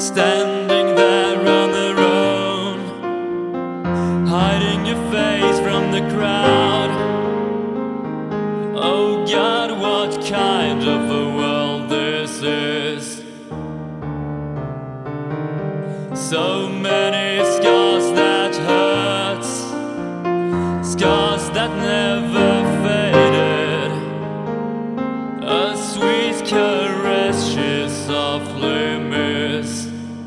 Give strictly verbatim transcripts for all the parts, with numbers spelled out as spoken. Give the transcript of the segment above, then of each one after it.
Standing there on their own, hiding your face from the crowd. Oh God, what kind of a world this is. So many scars that hurts, scars that never faded. A sweet caress she softly missed,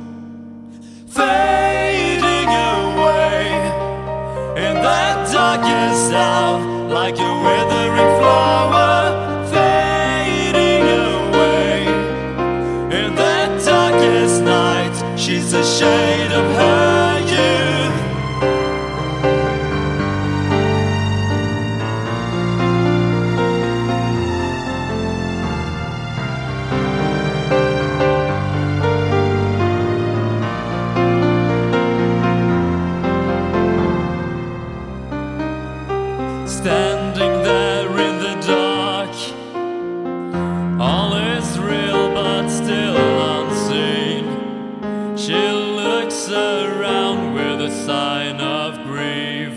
fading away in that darkest hour, like a withering flower. Fading away in that darkest night, she's a shade of her youth. Standing there in the dark, all is real but still unseen. She looks around with a sign of grief.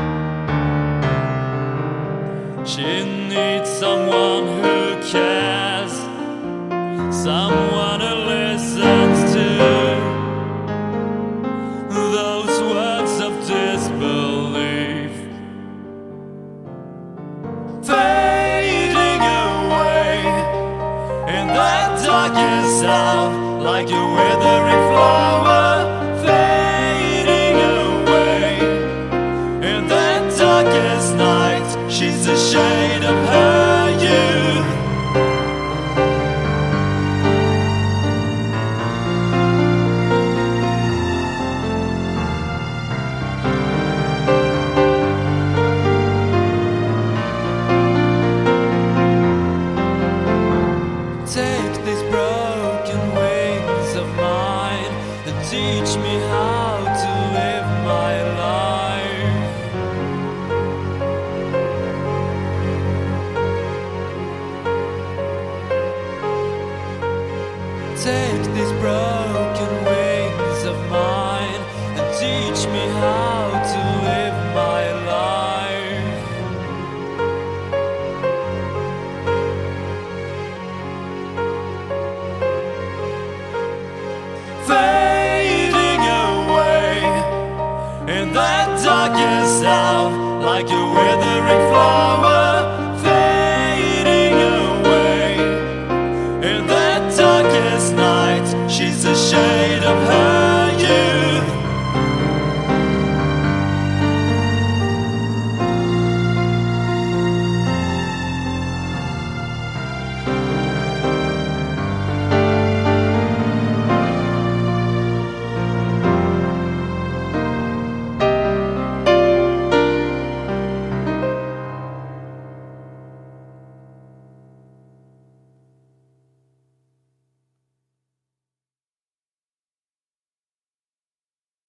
She needs someone who cares, someone who listens to those words of disbelief. Fading away in that darkest hour, like a withering flower. Fading away in that darkest night, she's a shade of her youth. Take these broken wings of mine and teach me how to live my life. Take these broken wings of mine and teach me how to live my life. Fading away in that darkest hour, like a withering flower.